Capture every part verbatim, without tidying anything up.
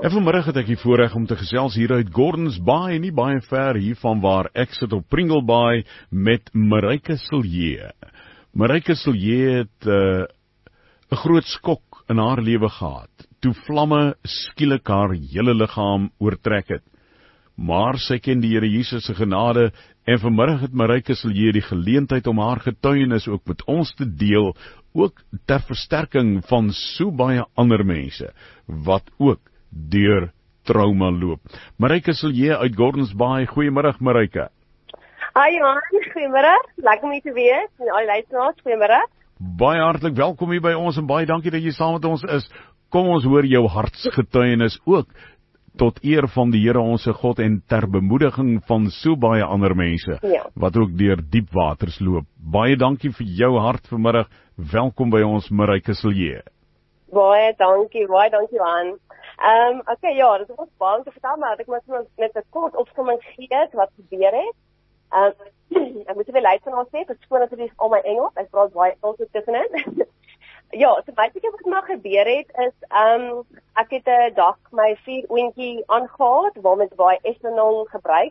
En vanmiddag het ek die voorreg om te gesels hier uit Gordons Bay, nie baie ver hiervan waar ek sit op Pringle Bay met Marijke Silje. Marijke Silje het 'n uh, groot skok in haar lewe gehad, toe vlamme skielik haar hele liggaam oortrek het. Maar sy ken die Here Jesus se genade en vanmiddag het Marijke Silje die geleentheid om haar getuienis ook met ons te deel, ook ter versterking van so baie ander mense, wat ook deur trauma loop. Marijke Silje uit Gordons Bay, goeiemiddag Marijke. Hi Johan, goeiemiddag, lekker om hier te wees, en al die luisteraars, goeiemiddag. Baie hartlik welkom hier by ons en baie dankie dat jy saam met ons is. Kom ons hoor jou hartsgetuienis ook, tot eer van die Here onse God en ter bemoediging van so baie ander mense, ja. wat ook deur diep waters loop. Baie dankie vir jou hart vanmiddag, welkom by ons Marijke Silje. Baie dankie, baie dankie Johan. Um, Oké, okay, ja, dit was baie om te vertel, maar ek moet met 'n kort opsomming gee wat gebeur het. Um, ek moet weer luisteraars sê, ek skoon asseblief al my Engels, ek praat baie Engels tussenin. Ja, so baie wat nou gebeur het is, um, ek het 'n dag my vier oentjie aangehaal, waarmee ek baie ethanol gebruik,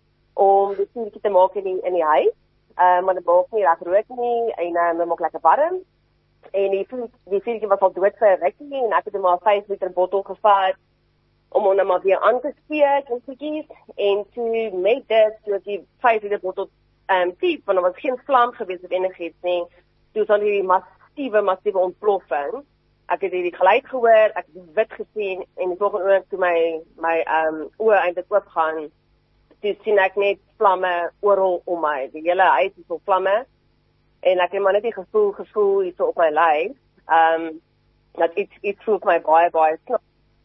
om die vuurtjie te maak in die, in die huis. Um, maar dit maak nie reg rook nie, en um, dit maak lekker warm. En die, die vuurtjie was al dood vir 'n rukkie, en ek het hom al vyf liter bottel gevat, om hom nou maar weer aan te steek, en goedjies, en toe met dit, toe die vyf liter bottel, um, tief, want er was geen vlam gewees of enigiets nie, toe was die massieve, massieve ontploffing. Ek het hierdie geluid gehoor, ek het wit gesien, en die volgende oor toe my, my um, oor eindelijk oopgaan, toe sien ek net vlamme oral om my, die hele huis is vol vlamme, en ek het maar net die gevoel, gevoel hier so op my lyf, um, dat iets, iets voel vir my baie, baie snel.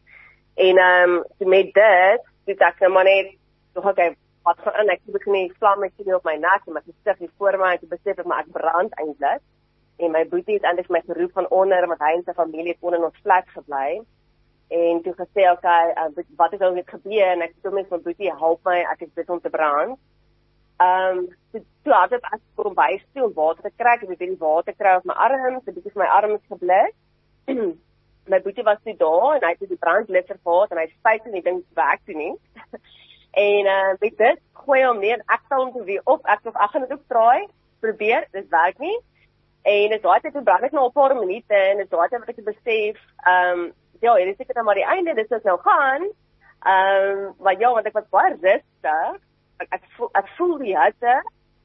En um, met dit, toe ek nou maar net, toch ok, wat gaan in, ek begin die vlam, ek sien op my nek, en my gesig hier voor my, en toe besef ek, maar ek brand eindelijk. En my boetie het eindelijk my geroep van onder, want hy en sy familie het onder ons flat gebly. En toe gesê, ok, uh, wat is al net gebeur, en ek toe met my boetie, help my, ek is dit om te brand. Um, toe, toe had ek as kom bys toe om water te kry, ek het die water kry op my arms, so bietjie my arms geblik. My boetie was toe daar, en hy het die brandblusser gehad, en hy spuit en die ding werk toe nie. En uh, met dit, gooi hom neer, en ek sal hom toe weer op, ek of ek gaan het ook draai, probeer, dit werk nie. En dit daai tyd toe brand ek nou 'n paar minute, en dit daai tyd wat ek besef, um, ja, hier is seker nou maar die einde, dis wat nou gaan, um, maar ja, want ek was baie rustig, ek, ek, voel, ek voel die hitte,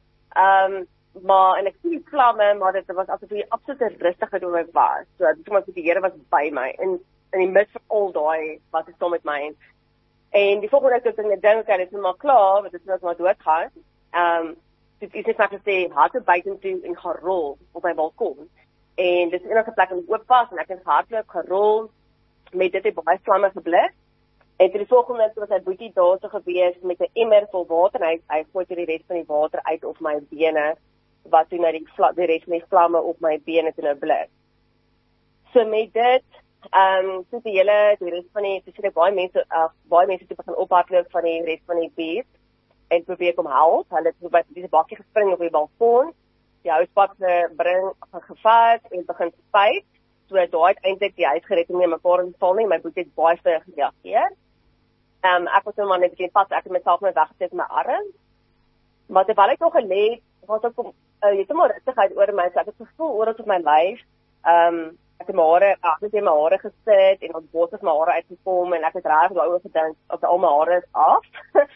um, maar, en ek sien die vlamme, maar dit was asof die absolute rustigheid oor my was, so dit was die Here was by my, en in die midst van al daai, wat is dan met my, en die volgende keer toe ek dink, okay, dit is maar klaar, want dit is nou maar doodgaan, um, dit is net maar gesê, hardloop buiten toe en gaan rol op my balkon, en dit is enige plek om oop was, en ek het hardloop, gerol, met dit het baie vlamme geblik, en toe die volgende keer was hy boetie daar so gewees, met 'n emmer vol water, en hy, hy gooi toe die rest van die water uit op my bene, wat toe nou die, die rest van die vlamme op my bene toe nou blik. So met dit, um, soos die hele, die rest van die, toe sien ek baie mense, uh, baie mense toe begin ophardloop van die rest van die buurt, en probeer kom help, hulle het by die bakkie gespring op die balkon, die huispad bring gevat en begin spuit, so daai het eintlik die huis gered om nie mekaar in te val nie, my boetie het baie vir gereageer. Um, ek was nou maar net begin pas, ek het myself net weggesit met my arm, maar terwyl ek nog gelê het, was ek om, uh, jy het maar rustigheid oor my, so ek het gevoel oor op my lyf, um, ek het my hare, ek het in my hare gesit, en op bos het my hare uitgekom, en ek het raar daaroor gedink, ok, al my hare is af,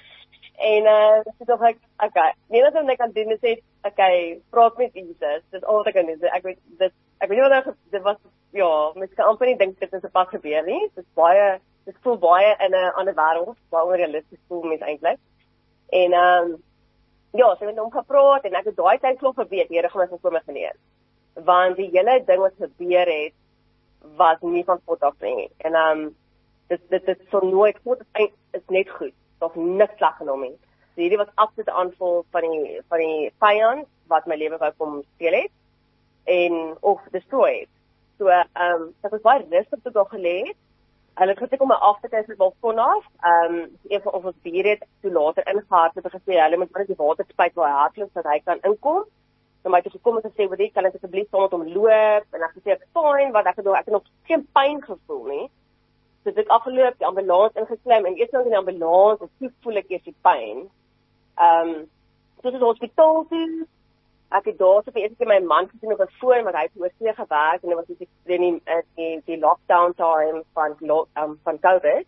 En uh, so dacht ek, okay, nie dat ek kan doen, is het, okay, praat met Jesus, dit is al wat ek kan doen, ek weet, dit, ek weet nie wat ek, dit was, ja, mens kan amper nie dink dit is een pas gebeur nie, dit is baie, dit voel baie in een ander wêreld, baie onrealistisch voel mens eindelijk, en, um, ja, so ek het hom gepraat, en ek het daai tyd vlog geweet, Here gaan my van my genees, want die hele ding wat gebeur het, was nie van God af nie, en, um, dit, dit, dit is so nooit, God is, is net goed, of niks sleg genoem nie. So hierdie was absolute aanval van die, van die vyand, wat my lewe wou kom steel het, en, of destroy het. So, um, ek was baie rustig toe daar gelê het, hulle het gesê om my af te kyk met balkon af, um, een van ons bier het, toe later ingehaard het, gesê, hulle moet maar die water spuit waar hy hardloop, sodat hy kan inkom, dan my het gekom en gesê, wat ek, kan ek asseblief saam met hom loop, en ek gesê, ek fine, want ek het, ek het nog geen pyn gevoel nie, So het ek afgeloop, die ambulans ingeklim, en eers in die ambulans, en toe voel ek eers die pyn. Um, toe is het hospitaal toe, ek het daar so vir eerste keer my man gesien op 'n foon, want hy het oorsee gewerk, en dit was die, die, die, die lockdown time van, um, van COVID.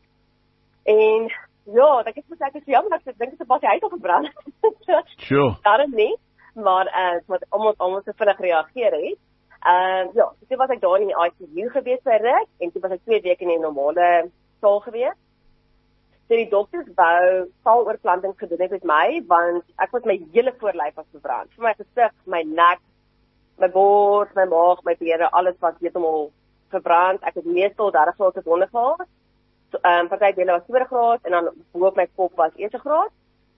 En ja, dat ek het gesê, ek is jammer, ek dink het pas die huis al gebrand. Sure. Daarom nie, maar uh, wat almal almal so vinnig reageer het. Uh, ja, toe was ek daar in die I C U gewees by Rick, en toe was ek twee weke in die normale saal gewees. So die dokters wou saaloorplanting gedoen het met my, want ek was my hele voorlyf was verbrand. Vir my gesig, my nek, my bors, my maag, my bene, alles was heeltemal verbrand. Ek het meestal dertig graad se wonde gehad. So, um, party dele was tweede graad, en dan bo op my kop was eerste graad.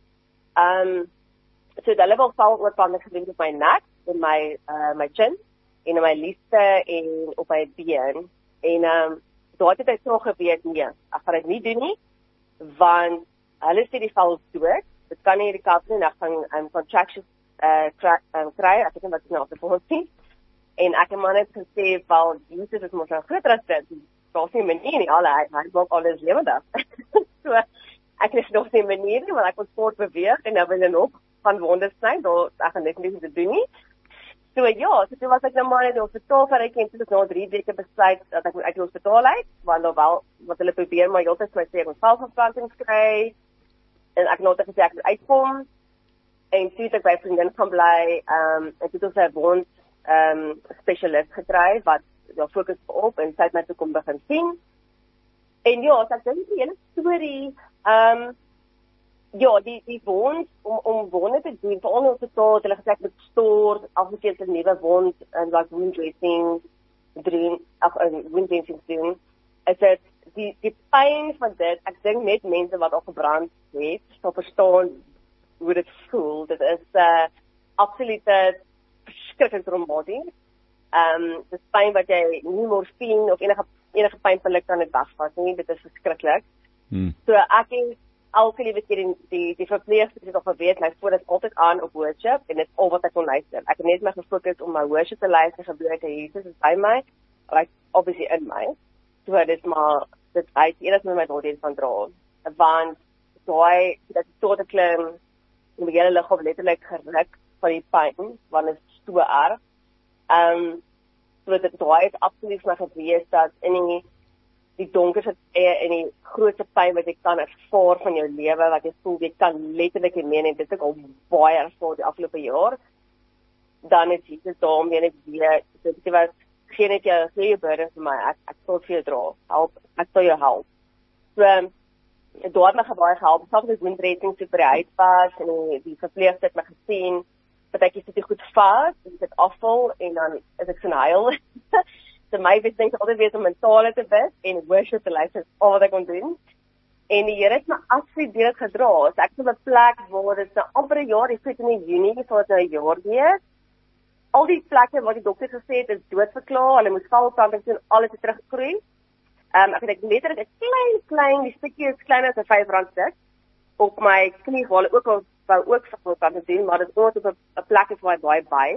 Um, so hulle wil saaloorplanting gedoen met my nek, en my, uh, my chin, en in my liefde, en op my been. En um, daar het hy toch geweet, nee, ek gaan dit nie doen nie, want hulle sê die val dood, dit kan nie recover nie, en ek gaan um, contractions uh, um, kry, ek het nie wat ek nou afgevolg sien, en ek het maar net gesê, wel, Jesus is ons nou groter as dit, daar is nie manier nie, alle, hy, hy maak alles lewendig. So, ek is nog nie manier nie, want ek kon sport beweeg, en nou wil hy nog van wonders sny, daar ek gaan net nie te doen nie. So ja, so toen was ek nou maar in die hospitaal verreik, en toen is nou drie weke besluit dat ek moet uit die hospitaal uit, want nou wel, wat hulle probeer, maar jy altyd my sê, ek moet valverplantings kry, en ek nou gesê, ek moet uitkom, en toe het ek by vriendin gaan bly, um, en toe het ons een wond um, specialist gekry, wat ja, focus op, en sy het my toe kom begin sien, en ja, so ek dink die hele story, um, ja, die, die wond, om, om wonde te doen, vir ons hospitaal, hulle gesê ek moet stoor, afgekeerd een nieuwe wond, en like wound dressing, doen, ach, wound dressing doen, is het, die, die pyn van dit, ek dink net mense wat al gebrand het, sal verstaan hoe dit voel, dit is uh, absolute verskrikkelijk traumaties, um, dit is pyn wat jy nie morfine, of enige, enige pynpillik kan het wegvat nie, dit is verskrikkelijk, hmm. So ek het elke liewe keer die, die, die verpleegsters het al geweet, my foon is altyd aan op worship, en dit is al wat ek kon luister. Ek het net my gefokus om my worship te luister, gebeur ek, Jesus is by my, like, obviously in my, so dit is maar, dit is eerst met my doodheid van dra, want, daai, dat is tot te klim, en my hele lichaam letterlijk geruk van die pijn, want het is so erg, um, so dit daai is absoluut my gewees, dat in die, die donkerste en die grootste pyn wat jy kan ervaar van jou lewe, wat jy voel, jy kan letterlik nie meen, en dit is al baie ervaar die afgelope jaar, dan is Jesus daarom, en ek weet, dit was, geen het jou, gee jou burden vir my, ek, ek sal vir jou dra, help, ek sal jou help. So, daar het my gebaar gehelp, selfs as windretting so vir die huis was, en die, die verpleegster het my gesien, dat ek dit goed vas, en dit afval, en dan is ek so'n huil, so my best ding is altyd wees om mentale te bid, en worship te luister, al wat ek kon doen. En die Here het my absoluut deur dit gedra. So ek is op 'n plek waar dit nou amper 'n jaar, ek sê in Junie, so dit nou 'n jaar wees. Al die plekke wat die dokter gesê het, is doodverklaar, hulle moes valplanting doen, alles het teruggegroei. Um, ek het ek letterlik 'n klein, klein, die stukkie is kleiner as 'n vyf rand stuk, op my knie, waar hulle ook al wou ook valplanting doen, maar dit is ook op 'n plek is waar baie baie.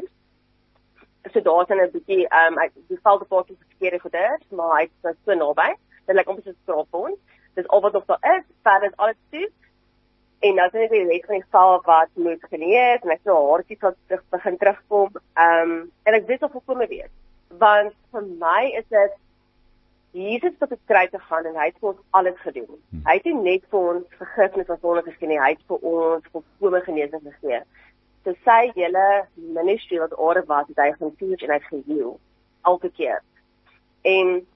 So daar is 'n bietjie, um, die valdepaadjie verkeerde goeders, maar hy is so naby, dit lyk amper soos 'n straatbond. Dis al wat nog daar is, verder is alles toe. En dan is net die res van die val wat moet genees, en ek so haartjies wat terug begin terugkom. Um, en ek weet of volkome weet. Want vir my is dit, Jesus tot die kruis te gaan, en hy het vir ons alles gedoen. Hmm. Hy het nie net vir ons vergifnis van sonde geskien nie, hy het vir ons volkome genesing gegee. So sy hele ministry wat orde was, het hy gaan teach en hy het geheel, elke keer. En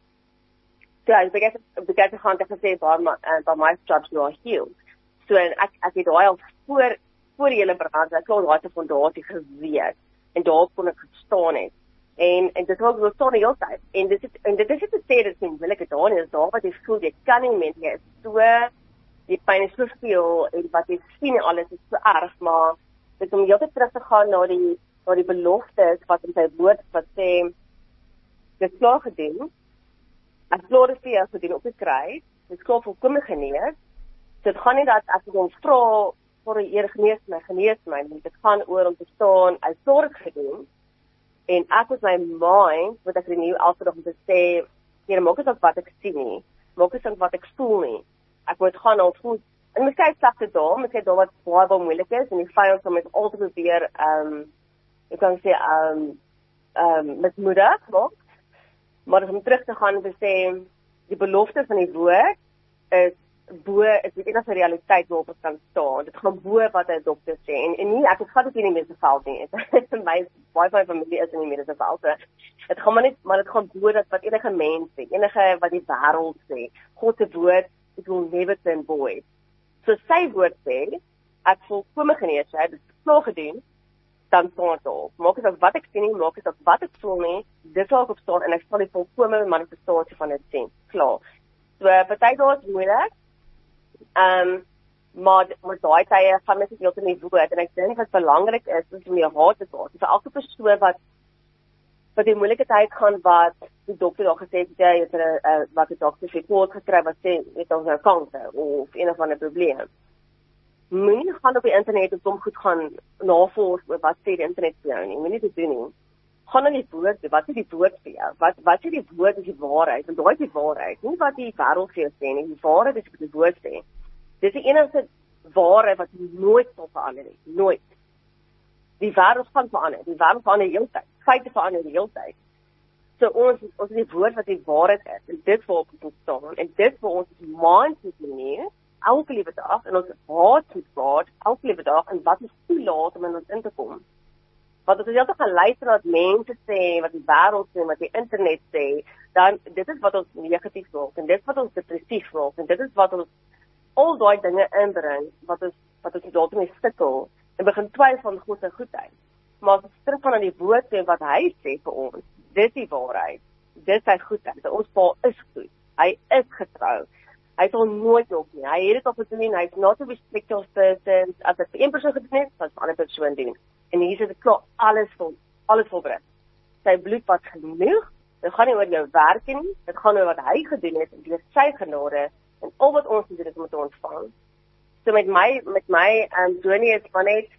so ek begin begin te gaan te gesê waar my by my jobs you are healed. So en ek ek het daai al voor voor die hele brand, ek het daai te fondasie geweet en daar kon ek gestaan het. En en dit was so staan die hele tyd. En dit is en dit is net te sê dit is wil ek dit daar nie, is daar wat jy voel jy kan nie met jy is so die pyn is so veel en wat jy sien alles is so erg, maar dit om heeltyd terug te gaan na die na die beloftes wat in sy woord wat sê dit is klaar gedoen. Ek glo dit vir jou gedoen op die kruis, dit is klaar volkome genees. So dit gaan nie dat ek hom vra vir die Here genees my, genees my, nie. Dit gaan oor om te staan, hy sorg gedoen, en ek met my mind, moet ek renew elke dag om te sê, Here, maak dit op wat ek sien nie, maak nie sin wat ek voel nie. Ek moet gaan al voel. En miskien slegte dae, miskien dae wat baie baie moeilik is en die vyand sal met al te probeer ehm um, ek kan sê ehm um, ehm um, met moedig maak. Maar om terug te gaan en te sê die belofte van die woord is bo is die enigste realiteit waarop ons kan staan. Dit gaan bo wat 'n dokter sê. En en nie ek het glad nie in die mediese veld nie. Vir my baie baie familie is in die mediese veld. Dit gaan maar net maar dit gaan bo dat wat enige mens sê, enige wat die wêreld sê. God se woord, it will never turn void. So sy woord sê, ek volkome genees, hy het dit klaar gedoen, dan staan dit op. Maak dit ook wat ek sien nie, maak dit ook wat ek voel nie, dit sal ek op staan en ek sal die volkome manifestasie van dit sien. Klaar. So party dae is moeilik. Ehm um, maar maar daai tye gaan mens heeltemal nie woord en ek dink wat belangrik is is om jou hart te vaar. Vir elke persoon wat wat die moeilike tyd gaan wat die dokter daar gesê het jy het 'n uh, wat die dokter sê kort gekry wat sê het ons nou kanker of een of ander probleem. Moenie gaan op die internet en hom goed gaan navors oor wat sê die internet vir jou nie. Moenie dit doen nie. Gaan na die woord, wat is die woord vir jou? Wat wat is die woord is die waarheid? Want daai is die waarheid. Nie wat die wêreld vir jou sê nie. Die waarheid is wat die woord sê. Dis die enigste waarheid wat nooit sal verander nie. Nooit. Die wêreld gaan verander. Die wêreld verander die hele tyd. Feite verander die hele tyd. So ons ons die woord wat die waarheid is. En dit waarop ons staan. En dit waar ons mind moet neer. Elke liewe dag. En ons hart moet God. Elke liewe dag. En wat ons toelaat om in ons in te kom. Want as ons heeltyd gaan luister na wat mense sê, wat die wêreld sê, wat die internet sê, dan dit is wat ons negatief maak. En dit is wat ons depressief maak. En dit is wat ons al daai dinge inbring wat ons wat ons daarmee sukkel en begin twyfel van God se goedheid. Maar as ons teruggaan na die woord en wat hy sê vir ons, dis die waarheid. Dis sy goedheid. Ons Pa is goed. Hy is getrou. Hy sal nooit op nie. Hy het dit al gedoen. Hy's not to be strict of persons. As dit vir een persoon gedoen het, sal dit vir 'n ander persoon doen. En hier is dit klaar alles vol, alles volbring. Sy bloed was genoeg. Dit gaan nie oor jou werk nie. Dit gaan oor wat hy gedoen het deur sy genade. En al wat ons doen is om te ontvang. So met my, met my um, journey is van net,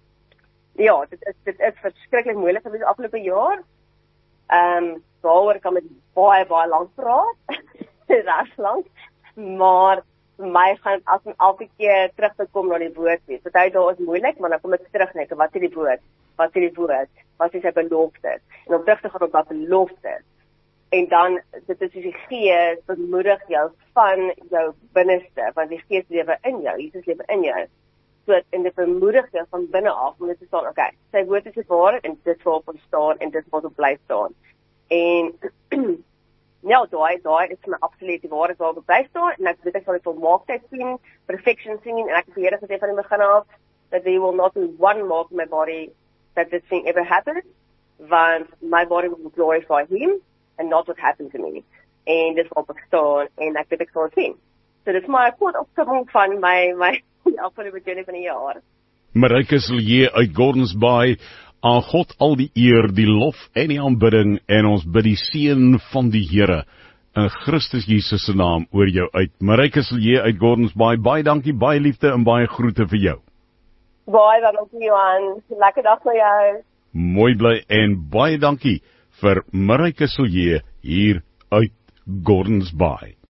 ja, dit is, dit is verskriklik moeilik gewees die afgelope jaar. Ehm, um, daaroor kan ek baie, baie lank praat. Ras lank. Maar vir my gaan as en elke keer terug te kom na die woord wees. Party dae is moeilik, maar dan kom ek terug net, wat is die woord? Wat is die woord? Wat is sy belofte? En om terug te gaan op wat belofte. En dan, dit is die Gees, bemoedig jou van jou binneste, want die Gees lewe in jou, Jesus lewe in jou. So, en dit bemoedig jou van binne af, om dit te staan, okay, sy woord is die waarheid, en dit waarop ons staan, en dit wat op bly staan. En, ja, daai, daai is my absoluut die waarheid waarop op bly staan, en ek weet ek sal die volmaaktheid sien, perfection sien, en ek het die Here gesê van die begin af, that there will not be one mark in my body, that this thing ever happened, want my body will glorify him, and not what happened to me. En dit waarop ek staan, en ek weet ek sal sien. So dit is my kort opsomming van my, my afgelope journey van die jaar. Mareike Silje uit Gordons Bay, aan God al die eer, die lof en die aanbidding, en ons bid die seën van die Here in Christus Jesus se naam oor jou uit. Mareike Silje uit Gordons Bay, baie dankie, baie liefde en baie groete vir jou. Baie dankie Johan, lekker dag vir jou. Mooi bly en baie dankie vir Mareike Silje hier uit Gordons Bay.